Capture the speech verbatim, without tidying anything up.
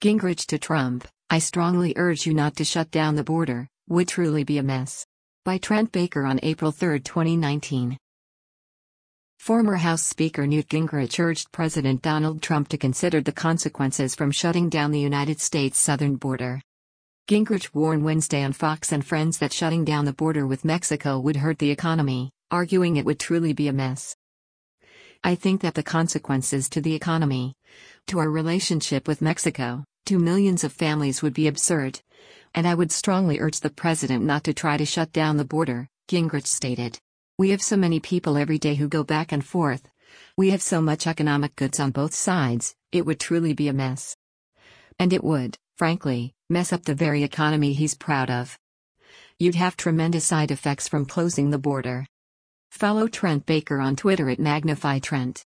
Gingrich to Trump, I strongly urge you not to shut down the border, would truly be a mess. By Trent Baker on April third, twenty nineteen. Former House Speaker Newt Gingrich urged President Donald Trump to consider the consequences from shutting down the United States southern border. Gingrich warned Wednesday on Fox and Friends that shutting down the border with Mexico would hurt the economy, arguing it would truly be a mess. I think that the consequences to the economy, to our relationship with Mexico, to millions of families would be absurd. And I would strongly urge the president not to try to shut down the border, Gingrich stated. We have so many people every day who go back and forth. We have so much economic goods on both sides, it would truly be a mess. And it would, frankly, mess up the very economy he's proud of. You'd have tremendous side effects from closing the border. Follow Trent Baker on Twitter at Magnify Trent.